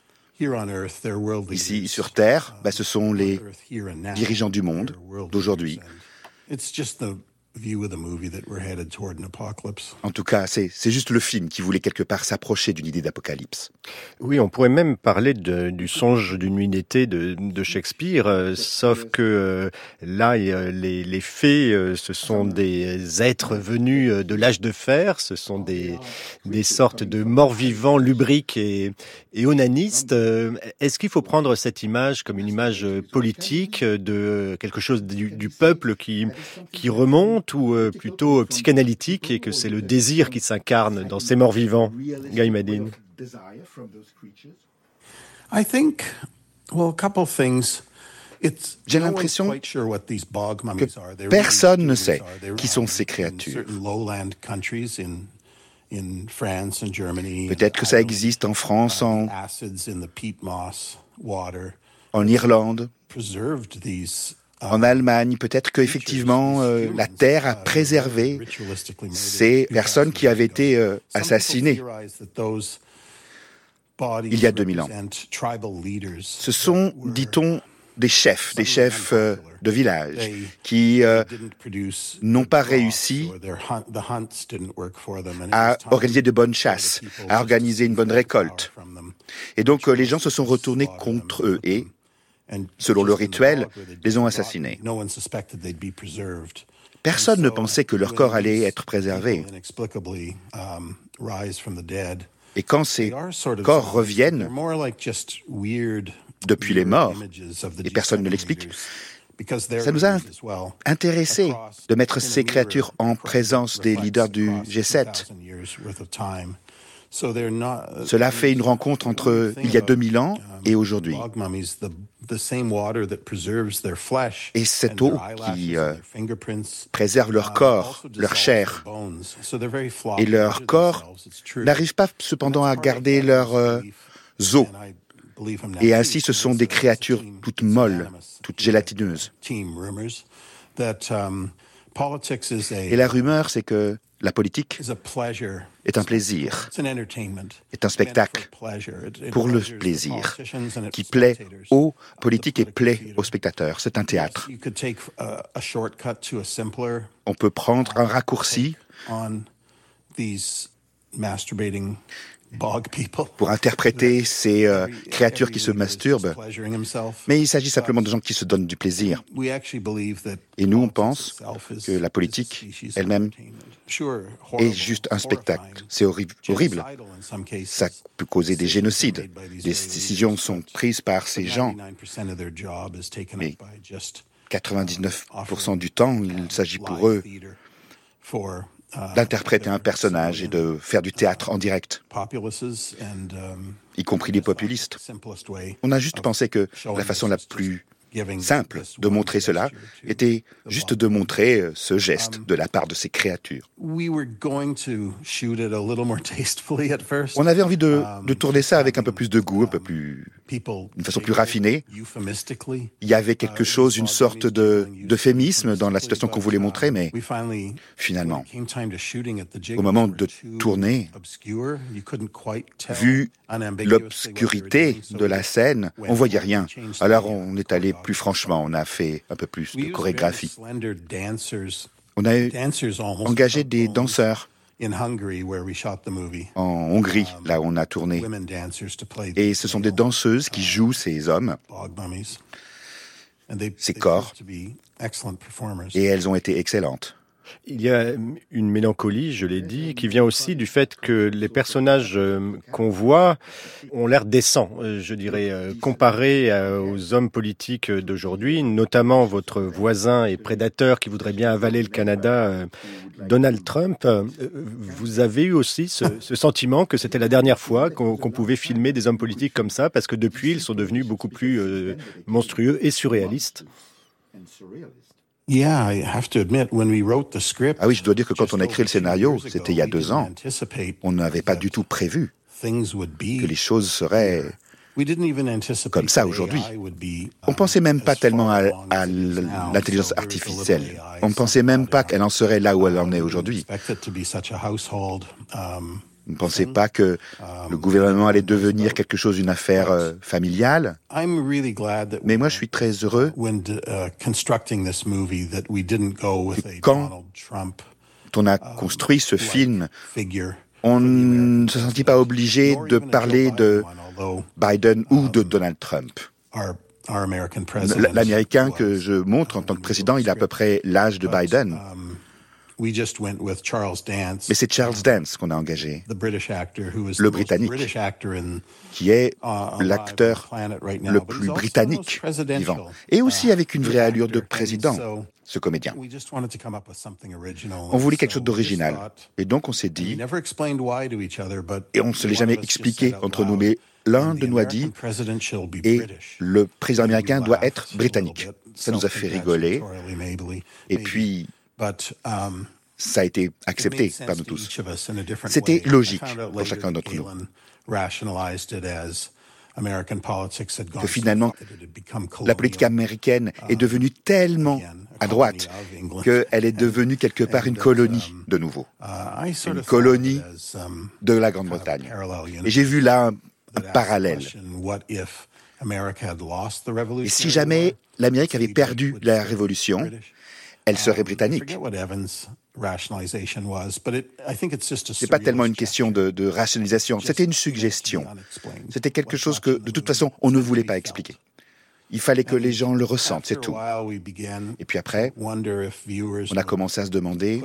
Ici, sur Terre, ce sont les dirigeants du monde d'aujourd'hui. En tout cas, c'est juste le film qui voulait quelque part s'approcher d'une idée d'apocalypse. Oui, on pourrait même parler du songe d'une nuit d'été de Shakespeare, sauf que là, les fées, ce sont des êtres venus de l'âge de fer, ce sont des sortes de morts-vivants lubriques et onanistes. Est-ce qu'il faut prendre cette image comme une image politique de quelque chose du peuple qui remonte, ou plutôt psychanalytique, et que c'est le désir qui s'incarne dans ces morts-vivants? Guy Maddin. J'ai l'impression que personne ne sait qui sont ces créatures. Peut-être que ça existe en France, en Irlande, en Allemagne. Peut-être qu'effectivement, la Terre a préservé ces personnes qui avaient été assassinées il y a 2000 ans. Ce sont, dit-on, des chefs de village qui n'ont pas réussi à organiser de bonnes chasses, à organiser une bonne récolte. Et donc les gens se sont retournés contre eux et, selon le rituel, les ont assassinés. Personne ne pensait que leur corps allait être préservé. Et quand ces corps reviennent depuis les morts, et personne ne l'explique, ça nous a intéressés de mettre ces créatures en présence des leaders du G7. Cela fait une rencontre entre il y a 2000 ans et aujourd'hui. Et cette eau qui préserve leur corps, leur chair. Et leur corps n'arrive pas cependant à garder leurs os. Et ainsi, ce sont des créatures toutes molles, toutes gélatineuses. Et la rumeur, c'est que la politique est un plaisir, est un spectacle pour le plaisir, qui plaît aux politiques et plaît aux spectateurs. C'est un théâtre. On peut prendre un raccourci pour interpréter ces créatures qui se masturbent. Mais il s'agit simplement de gens qui se donnent du plaisir. Et nous, on pense que la politique elle-même est juste un spectacle. C'est horrible. Ça peut causer des génocides. Des décisions sont prises par ces gens. Mais 99% du temps, il s'agit pour eux d'interpréter un personnage et de faire du théâtre en direct, y compris les populistes. On a juste pensé que la façon la plus simple de montrer cela était juste de montrer ce geste de la part de ces créatures. On avait envie de tourner ça avec un peu plus de goût, d'une façon plus raffinée. Il y avait quelque chose, une sorte d'euphémisme dans la situation qu'on voulait montrer, mais finalement, au moment de tourner, vu l'obscurité de la scène, on voyait rien. Alors on est allé plus franchement, on a fait un peu plus de chorégraphie. On a engagé des danseurs en Hongrie, là où on a tourné. Et ce sont des danseuses qui jouent ces hommes, ces corps, et elles ont été excellentes. Il y a une mélancolie, je l'ai dit, qui vient aussi du fait que les personnages qu'on voit ont l'air décents, je dirais, comparés aux hommes politiques d'aujourd'hui, notamment votre voisin et prédateur qui voudrait bien avaler le Canada, Donald Trump. Vous avez eu aussi ce sentiment que c'était la dernière fois qu'on pouvait filmer des hommes politiques comme ça, parce que depuis, ils sont devenus beaucoup plus monstrueux et surréalistes. Ah oui, je dois dire que quand on a écrit le scénario, c'était il y a 2 ans, on n'avait pas du tout prévu que les choses seraient comme ça aujourd'hui. On ne pensait même pas tellement à l'intelligence artificielle. On ne pensait même pas qu'elle en serait là où elle en est aujourd'hui. On ne pensait pas que le gouvernement allait devenir quelque chose, une affaire familiale. Mais moi, je suis très heureux que quand on a construit ce film, on ne se sentit pas obligé de parler de Biden ou de Donald Trump. L'Américain que je montre en tant que président, il a à peu près l'âge de Biden. Mais c'est Charles Dance qu'on a engagé, le Britannique, qui est l'acteur le plus britannique vivant, et aussi avec une vraie allure de président, ce comédien. On voulait quelque chose d'original, et donc on s'est dit, et on ne se l'est jamais expliqué entre nous, mais l'un de nous a dit, et le président américain doit être britannique. Ça nous a fait rigoler, et puis ça a été accepté par nous tous. C'était logique pour chacun d'entre nous. Que finalement, la politique américaine est devenue tellement à droite qu'elle est devenue quelque part une colonie de nouveau. Une colonie de la Grande-Bretagne. Et j'ai vu là un parallèle. Et si jamais l'Amérique avait perdu la Révolution, elle serait britannique. C'est pas tellement une question de rationalisation, c'était une suggestion. C'était quelque chose que, de toute façon, on ne voulait pas expliquer. Il fallait que les gens le ressentent, c'est tout. Et puis après, on a commencé à se demander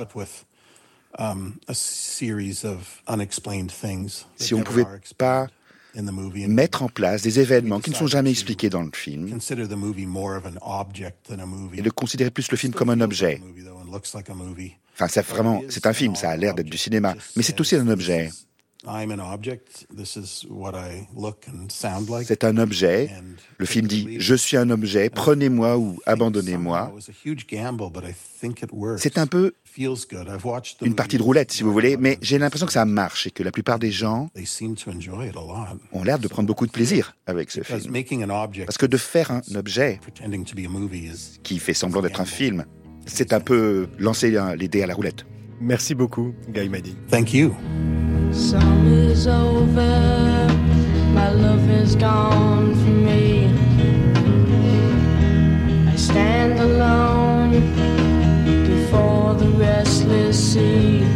si on ne pouvait pas mettre en place des événements qui ne sont jamais expliqués dans le film et de considérer plus le film comme un objet. Enfin, c'est un film, ça a l'air d'être du cinéma, mais c'est aussi un objet. C'est un objet. Le film dit « Je suis un objet, prenez-moi ou abandonnez-moi ». C'est un peu une partie de roulette, si vous voulez, mais j'ai l'impression que ça marche et que la plupart des gens ont l'air de prendre beaucoup de plaisir avec ce film. Parce que de faire un objet qui fait semblant d'être un film, c'est un peu lancer les dés à la roulette. Merci beaucoup, Guy Madding. Thank you. Summer is over, my love is gone from me. I stand alone before the restless sea.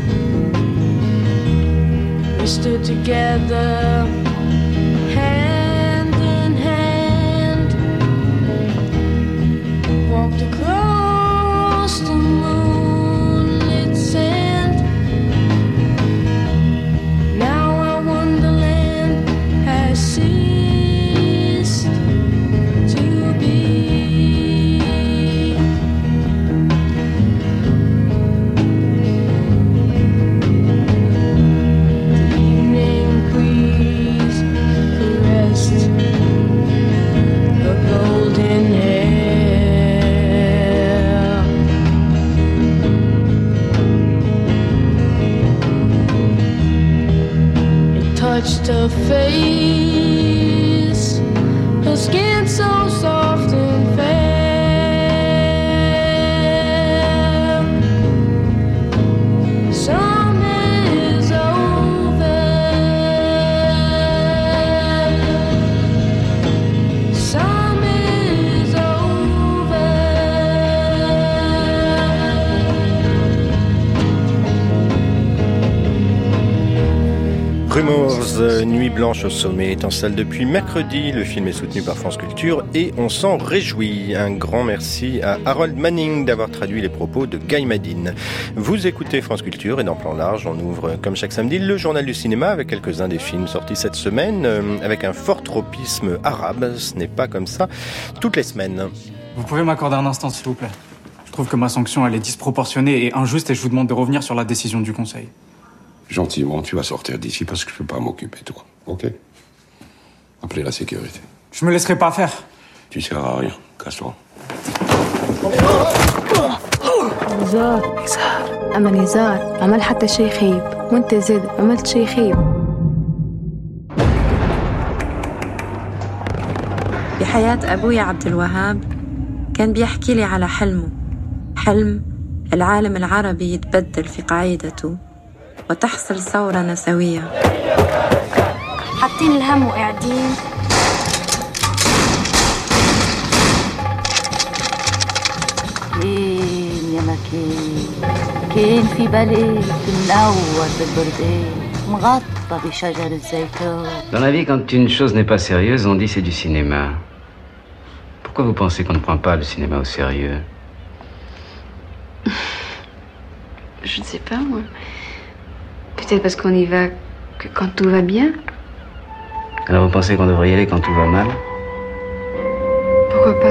We stood together, hand in hand, walked across the moonlit sand. Now our wonderland has ceased to be. her face, her skin so soft and fair. Summer is over. Summer is over. Rumors, Nuit blanche au sommet est en salle depuis mercredi. Le film est soutenu par France Culture et on s'en réjouit. Un grand merci à Harold Manning d'avoir traduit les propos de Guy Madine. Vous écoutez France Culture et dans Plan Large, on ouvre comme chaque samedi le journal du cinéma avec quelques-uns des films sortis cette semaine avec un fort tropisme arabe. Ce n'est pas comme ça toutes les semaines. Vous pouvez m'accorder un instant s'il vous plaît? Je trouve que ma sanction elle est disproportionnée et injuste et je vous demande de revenir sur la décision du Conseil. Gentiment, tu vas sortir d'ici parce que je peux pas m'occuper de toi. Ok? Appelez la sécurité. Je me laisserai pas faire. Tu sers à rien. Casse-toi. نزار أما نزار عمل حتى شي خيب وانت زد عملت شي خيب. بحياة أبويا عبد الوهاب كان بيحكي لي على حلم العالم العربي يتبدل في قاعدته وتحصل ثورة نسوية. حاطين الهم وقاعدين كين يا مكين كين في بالك منور بالبردين مغطى بشجر الزيتون. Dans la vie, quand une chose n'est pas sérieuse, on dit c'est du cinéma. Pourquoi vous pensez qu'on ne prend pas le cinéma au sérieux? Je ne sais pas, moi. Peut-être parce qu'on y va que quand tout va bien. Alors vous pensez qu'on devrait y aller quand tout va mal? Pourquoi pas?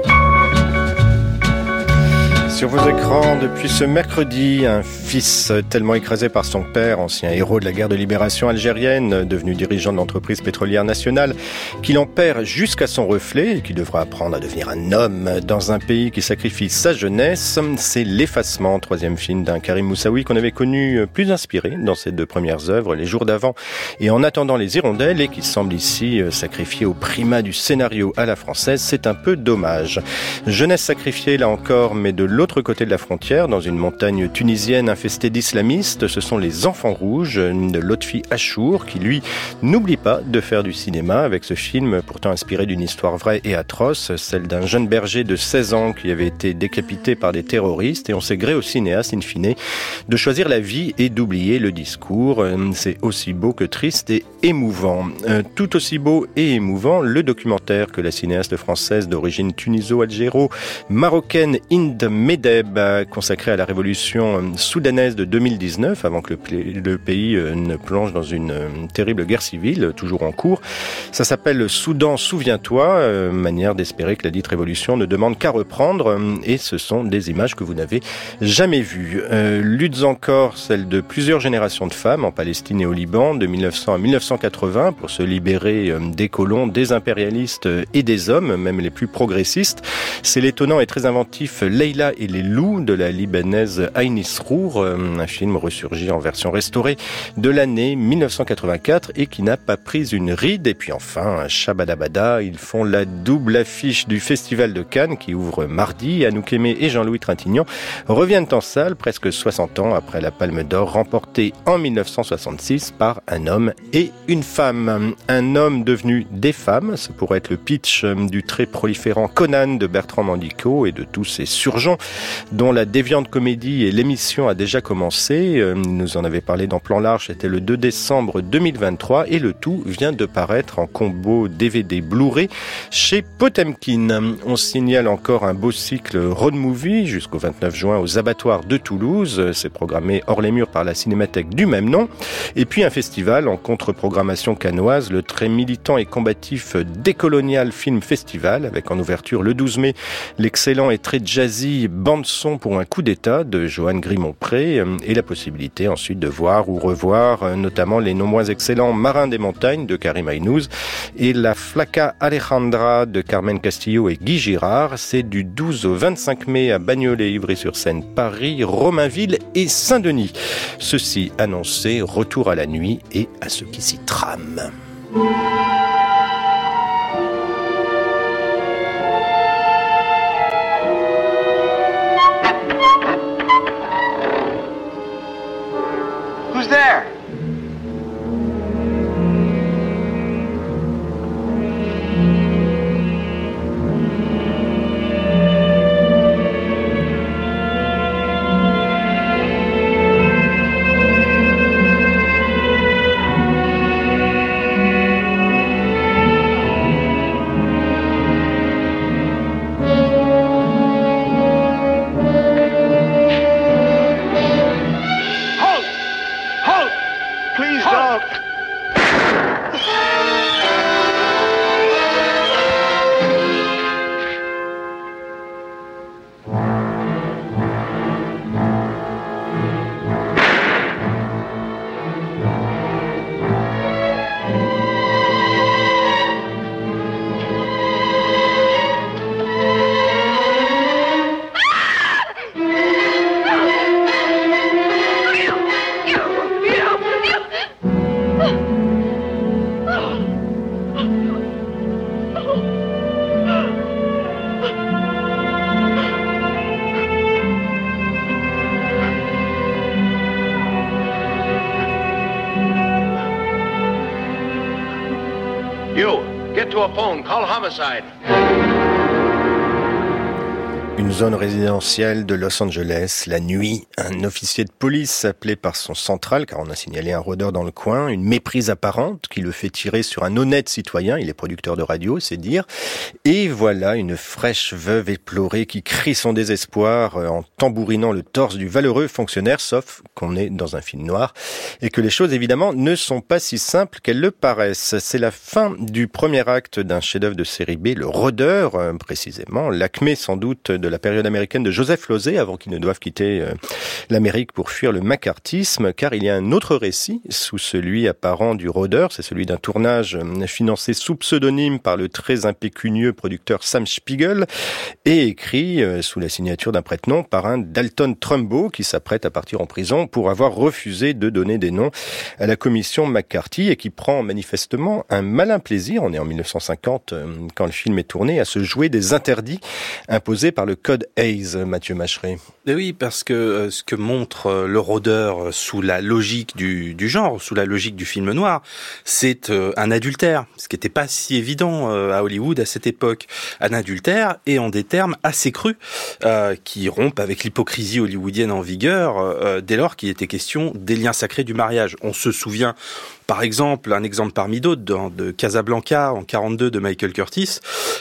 Sur vos écrans, depuis ce mercredi, un fils tellement écrasé par son père, ancien héros de la guerre de libération algérienne, devenu dirigeant de l'entreprise pétrolière nationale, qu'il en perd jusqu'à son reflet et qui devra apprendre à devenir un homme dans un pays qui sacrifie sa jeunesse. C'est L'Effacement, troisième film d'un Karim Moussaoui qu'on avait connu plus inspiré dans ses deux premières œuvres, Les Jours d'avant et En attendant les hirondelles, et qui semble ici sacrifié au primat du scénario à la française. C'est un peu dommage. Jeunesse sacrifiée là encore, mais de l'autre côté de la frontière, dans une montagne tunisienne infestée d'islamistes, ce sont les Enfants Rouges de Lotfi Achour qui, lui, n'oublie pas de faire du cinéma avec ce film pourtant inspiré d'une histoire vraie et atroce, celle d'un jeune berger de 16 ans qui avait été décapité par des terroristes, et on s'est gré au cinéaste, in fine, de choisir la vie et d'oublier le discours. C'est aussi beau que triste et émouvant. Tout aussi beau et émouvant, le documentaire que la cinéaste française d'origine tuniso-algéro-marocaine Hind Medeb consacré à la révolution soudanaise de 2019, avant que le pays ne plonge dans une terrible guerre civile, toujours en cours. Ça s'appelle Soudan, souviens-toi, manière d'espérer que la dite révolution ne demande qu'à reprendre, et ce sont des images que vous n'avez jamais vues. Luttes encore, celles de plusieurs générations de femmes en Palestine et au Liban, de 1900 à 1980, pour se libérer des colons, des impérialistes et des hommes, même les plus progressistes. C'est l'étonnant et très inventif Leila et les loups de la libanaise Aïnis Rour, un film ressurgi en version restaurée de l'année 1984 et qui n'a pas pris une ride. Et puis enfin, Shabadabada, ils font la double affiche du Festival de Cannes qui ouvre mardi. Anouk Aimé et Jean-Louis Trintignant reviennent en salle presque 60 ans après la Palme d'Or remportée en 1966 par un homme et une femme. Un homme devenu des femmes, ce pourrait être le pitch du très proliférant Conan de Bertrand Mandico et de tous ses surgeons dont la déviante comédie et l'émission a déjà commencé. Nous en avait parlé dans Plan Large, c'était le 2 décembre 2023 et le tout vient de paraître en combo DVD Blu-ray chez Potemkin. On signale encore un beau cycle road movie jusqu'au 29 juin aux abattoirs de Toulouse. C'est programmé hors les murs par la cinémathèque du même nom. Et puis un festival en contre-programmation cannoise, le très militant et combatif Décolonial Film Festival, avec en ouverture le 12 mai l'excellent et très jazzy bande-son pour un coup d'État de Johan Grimont-Pré et la possibilité ensuite de voir ou revoir notamment les non moins excellents Marins des montagnes de Karim Aynouz et la Flaca Alejandra de Carmen Castillo et Guy Girard. C'est du 12 au 25 mai à Bagnolet, Ivry-sur-Seine, Paris, Romainville et Saint-Denis. Ceci annoncé, retour à la nuit et à ceux qui s'y trament. Who's there? Une zone résidentielle de Los Angeles, la nuit, un officier de police appelé par son central, car on a signalé un rôdeur dans le coin, une méprise apparente qui le fait tirer sur un honnête citoyen, il est producteur de radio, c'est dire, et voilà une fraîche veuve éplorée qui crie son désespoir en tambourinant le torse du valeureux fonctionnaire, sauf qu'on est dans un film noir, et que les choses évidemment ne sont pas si simples qu'elles le paraissent. C'est la fin du premier acte d'un chef-d'œuvre de série B, Le Rôdeur, précisément, l'acmé sans doute de la période américaine de Joseph Losey, avant qu'il ne doive quitter l'Amérique pour fuir le macartisme, car il y a un autre récit sous celui apparent du Rôdeur, c'est celui d'un tournage financé sous pseudonyme par le très impécunieux producteur Sam Spiegel et écrit sous la signature d'un prête-nom par un Dalton Trumbo qui s'apprête à partir en prison pour avoir refusé de donner des noms à la commission McCarthy et qui prend manifestement un malin plaisir, on est en 1950 quand le film est tourné, à se jouer des interdits imposés par le Code Hayes, Mathieu Macheret. Et oui, parce que ce que montre Le Rôdeur sous la logique du genre, sous la logique du film noir, c'est un adultère, ce qui n'était pas si évident à Hollywood à cette époque. Un adultère, et en des termes assez crus, qui rompent avec l'hypocrisie hollywoodienne en vigueur, dès lors qu'il était question des liens sacrés du mariage. On se souvient, par exemple, un exemple parmi d'autres, de Casablanca en 42 de Michael Curtis,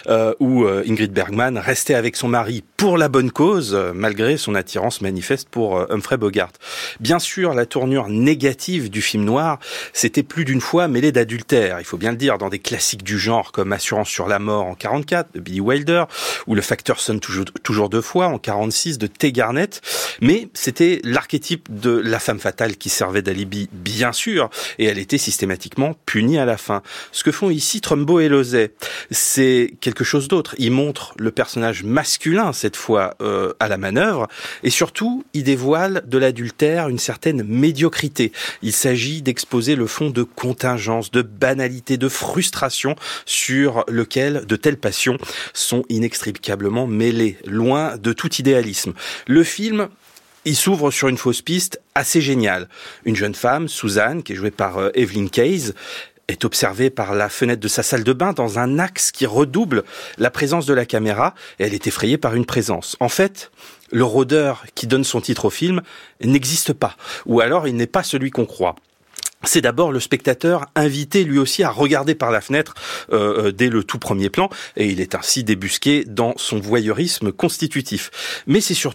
où Ingrid Bergman restait avec son mari pour la bonne cause, malgré son attirance manifeste pour Humphrey Bogart. Bien sûr, la tournure négative du film noir s'était plus d'une fois mêlée d'adultère, il faut bien le dire, dans des classiques du genre comme Assurance sur la mort en 44 de Billy Wilder, ou Le Facteur sonne toujours deux fois en 46 de Tay Garnett, mais c'était l'archétype de la femme fatale qui servait d'alibi, bien sûr, et elle était systématiquement punie à la fin. Ce que font ici Trumbo et Losey, c'est quelque chose d'autre. Ils montrent le personnage masculin, cette fois, à la manœuvre, et surtout, ils dévoilent de l'adultère une certaine médiocrité. Il s'agit d'exposer le fond de contingence, de banalité, de frustration sur lequel de telles passions sont inextricablement mêlées, loin de tout idéalisme. Le film, il s'ouvre sur une fausse piste assez géniale. Une jeune femme, Suzanne, qui est jouée par Evelyn Keyes, est observée par la fenêtre de sa salle de bain dans un axe qui redouble la présence de la caméra, et elle est effrayée par une présence. En fait, le rôdeur qui donne son titre au film n'existe pas, ou alors il n'est pas celui qu'on croit. C'est d'abord le spectateur invité lui aussi à regarder par la fenêtre dès le tout premier plan, et il est ainsi débusqué dans son voyeurisme constitutif. Mais c'est surtout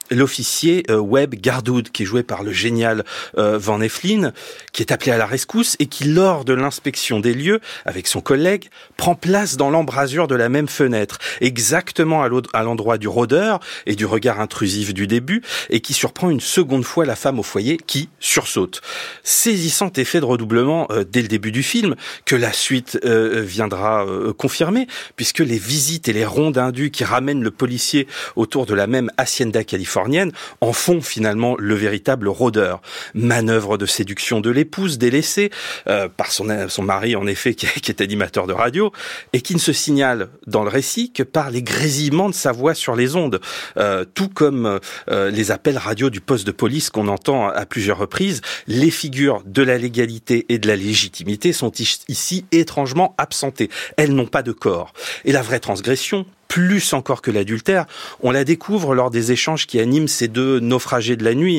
l'officier Webb Gardoud, qui est joué par le génial Van Heflin, qui est appelé à la rescousse et qui, lors de l'inspection des lieux, avec son collègue, prend place dans l'embrasure de la même fenêtre, exactement à l'endroit du rôdeur et du regard intrusif du début, et qui surprend une seconde fois la femme au foyer qui sursaute. Saisissant effet de redoublement dès le début du film, que la suite viendra confirmer, puisque les visites et les rondes indues qui ramènent le policier autour de la même hacienda californienne en font finalement le véritable rôdeur. Manœuvre de séduction de l'épouse délaissée par son mari, en effet, qui est animateur de radio, et qui ne se signale dans le récit que par les grésillements de sa voix sur les ondes, tout comme les appels radio du poste de police qu'on entend à plusieurs reprises. Les figures de la légalité et de la légitimité sont ici étrangement absentées. Elles n'ont pas de corps. Et la vraie transgression, plus encore que l'adultère, on la découvre lors des échanges qui animent ces deux naufragés de la nuit,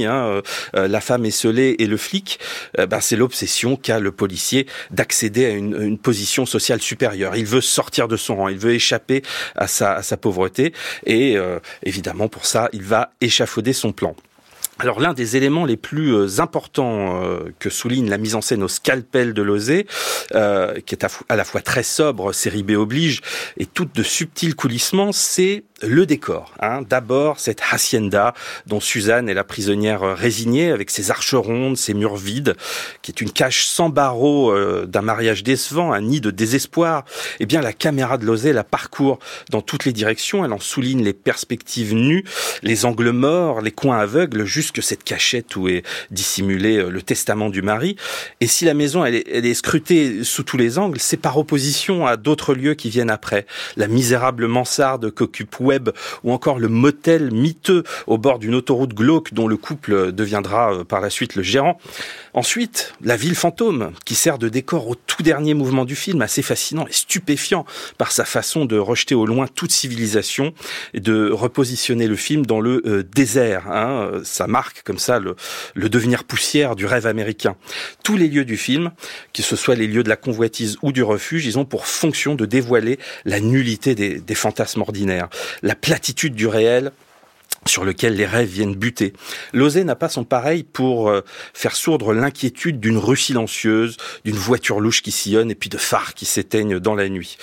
la femme esseulée et le flic. C'est l'obsession qu'a le policier d'accéder à une position sociale supérieure. Il veut sortir de son rang, il veut échapper à sa pauvreté et évidemment pour ça, il va échafauder son plan. Alors l'un des éléments les plus importants que souligne la mise en scène au scalpel de Losey, qui est à la fois très sobre, série B oblige, et tout de subtils coulissements, c'est le décor. D'abord cette hacienda dont Suzanne est la prisonnière résignée, avec ses arches rondes, ses murs vides, qui est une cage sans barreaux d'un mariage décevant, un nid de désespoir. Eh bien la caméra de Losey la parcourt dans toutes les directions, elle en souligne les perspectives nues, les angles morts, les coins aveugles, jusque cette cachette où est dissimulé le testament du mari. Et si la maison elle est scrutée sous tous les angles, c'est par opposition à d'autres lieux qui viennent après. La misérable mansarde qu'occupe Webb, ou encore le motel miteux au bord d'une autoroute glauque dont le couple deviendra par la suite le gérant. Ensuite, la ville fantôme, qui sert de décor au tout dernier mouvement du film, assez fascinant et stupéfiant par sa façon de rejeter au loin toute civilisation et de repositionner le film dans le désert. Ça marque comme ça le devenir poussière du rêve américain. Tous les lieux du film, que ce soit les lieux de la convoitise ou du refuge, ils ont pour fonction de dévoiler la nullité des fantasmes ordinaires, la platitude du réel sur lequel les rêves viennent buter. Losey n'a pas son pareil pour faire sourdre l'inquiétude d'une rue silencieuse, d'une voiture louche qui sillonne et puis de phares qui s'éteignent dans la nuit.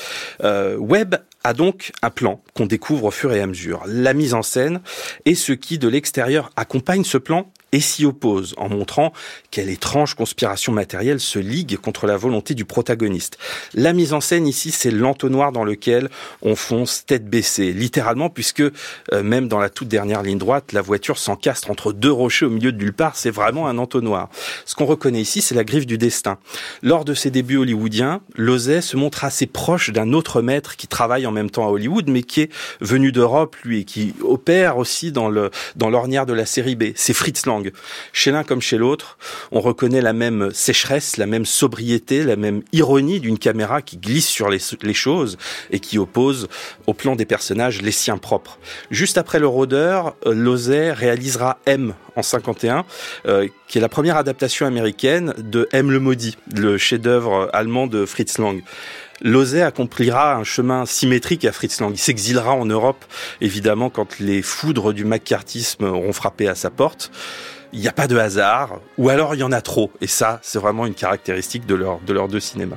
Webb a donc un plan qu'on découvre au fur et à mesure. La mise en scène et ce qui, de l'extérieur, accompagne ce plan et s'y oppose, en montrant quelle étrange conspiration matérielle se ligue contre la volonté du protagoniste. La mise en scène ici, c'est l'entonnoir dans lequel on fonce tête baissée, littéralement, puisque même dans la toute dernière ligne droite, la voiture s'encastre entre deux rochers au milieu de nulle part, c'est vraiment un entonnoir. Ce qu'on reconnaît ici, c'est la griffe du destin. Lors de ses débuts hollywoodiens, Losey se montre assez proche d'un autre maître qui travaille en même temps à Hollywood, mais qui est venu d'Europe, lui, et qui opère aussi dans l'ornière de la série B. C'est Fritz Lang. Chez l'un comme chez l'autre, on reconnaît la même sécheresse, la même sobriété, la même ironie d'une caméra qui glisse sur les choses et qui oppose au plan des personnages les siens propres. Juste après Le Rôdeur, Losey réalisera M en 51, qui est la première adaptation américaine de M le Maudit, le chef-d'œuvre allemand de Fritz Lang. Losey accomplira un chemin symétrique à Fritz Lang. Il s'exilera en Europe, évidemment, quand les foudres du macartisme auront frappé à sa porte. Il n'y a pas de hasard, ou alors il y en a trop. Et ça, c'est vraiment une caractéristique de leurs deux cinémas.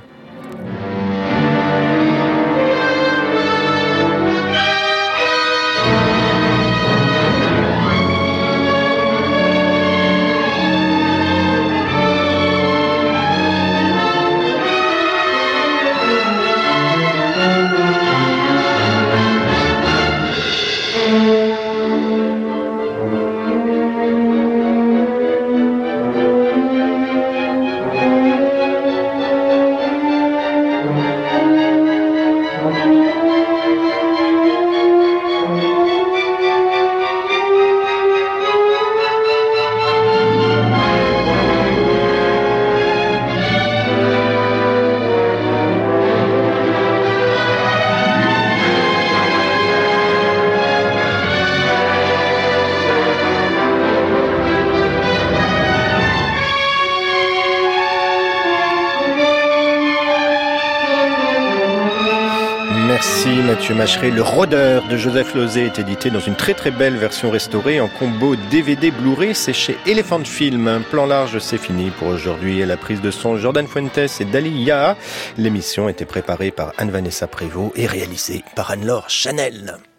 Mathieu Macheret, Le Rôdeur de Joseph Losey est édité dans une très très belle version restaurée en combo DVD Blu-ray. C'est chez Elephant Film. Un plan large, c'est fini pour aujourd'hui. À la prise de son, Jordan Fuentes et Dali Yaha. L'émission était préparée par Anne-Vanessa Prévost et réalisée par Anne-Laure Chanel.